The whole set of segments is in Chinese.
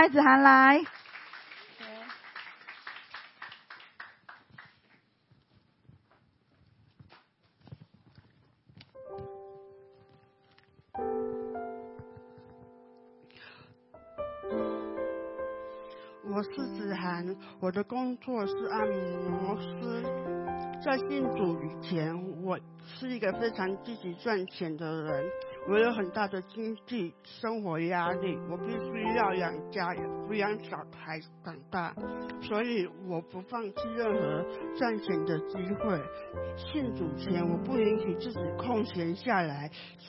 赖子涵来。 我是子涵，我的工作是按摩师。在信主以前，我是一个非常积极赚钱的人，我有很大的经济生活压力，我必须要养家抚养小孩长大，所以我不放弃任何赚钱的机会。信主前，我不允许自己空闲下来，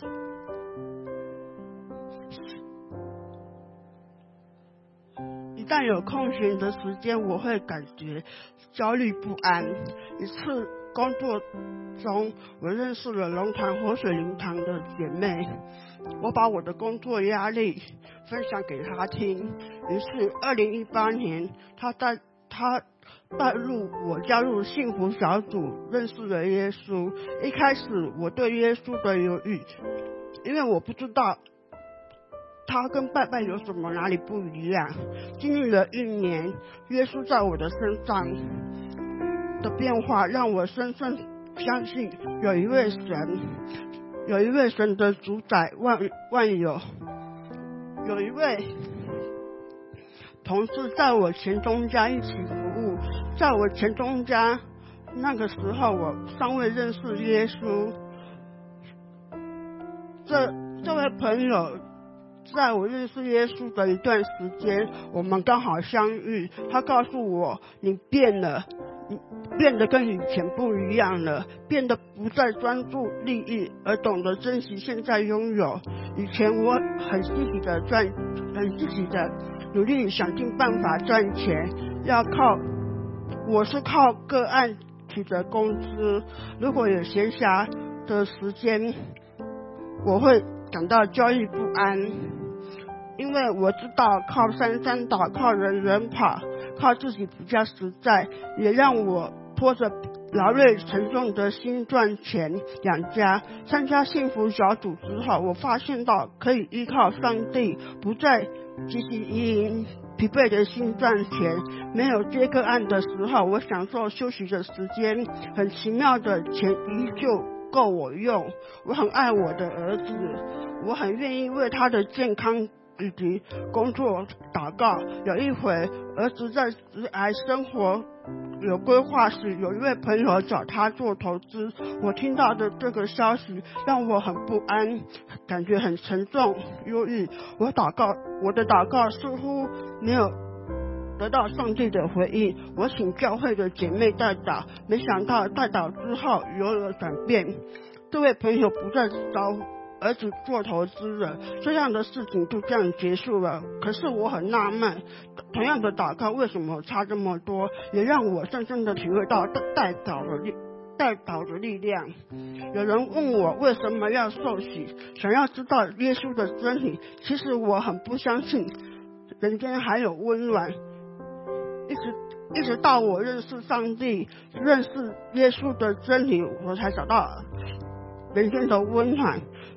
一旦有空闲的时间，我会感觉焦虑不安。一次工作中，我认识了龙潭活水灵堂的姐妹，我把我的工作压力分享给她听。于是2018年，她带入我加入幸福小组，认识了耶稣。一开始我对耶稣的犹豫，因为我不知道他跟拜拜有什么哪里不一样。经历了1年，耶稣在我的身上的变化，让我深深相信有一位神的主宰万有，有一位同事在我前东家一起服务。在我前东家那个时候，我尚未认识耶稣。这位朋友在我认识耶稣的一段时间，我们刚好相遇。他告诉我，你变了，你变得跟以前不一样了，变得不再专注利益，而懂得珍惜现在拥有。以前我很积极的努力，想尽办法赚钱，我是靠个案取得工资。如果有闲暇的时间，我会感到焦虑不安，因为我知道靠山山倒，靠人跑，靠自己比较实在，也让我拖着劳累沉重的心赚钱养家。参加幸福小组之后，我发现到可以依靠上帝，不再汲汲营营疲惫的心赚钱。没有接个案的时候，我享受休息的时间，很奇妙的钱依旧够我用。我很爱我的儿子，我很愿意为他的健康以及工作祷告。有一回，儿子在职涯生活有规划时，有一位朋友找他做投资。我听到的这个消息让我很不安，感觉很沉重忧郁。我的祷告似乎没有得到上帝的回应。我请教会的姐妹代祷，没想到代祷之后有了转变。这位朋友不再找儿子做投资了，这样的事情就这样结束了。可是我很纳闷，同样的祷告为什么差这么多？也让我深深的体会到代祷的力量。有人问我为什么要受洗，想要知道耶稣的真理。其实我很不相信人间还有温暖，一直到我认识上帝，认识耶稣的真理，我才找到人间的温暖。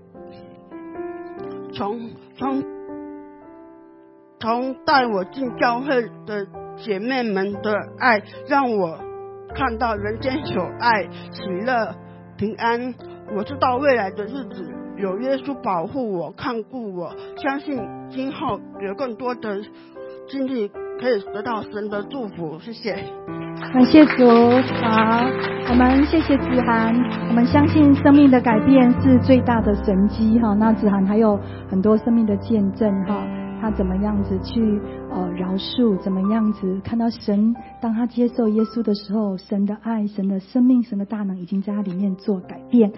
从带我进教会的姐妹们的爱，让我看到人间有爱、喜乐、平安。我知道未来的日子有耶稣保护我、看顾我，相信今后有更多的经历可以得到神的祝福。谢谢。 感谢主。好，我们谢谢子涵，我们相信生命的改变是最大的神迹哈。那子涵还有很多生命的见证哈，他怎么样子去饶恕，怎么样子看到神，当他接受耶稣的时候，神的爱、神的生命、神的大能已经在他里面做改变。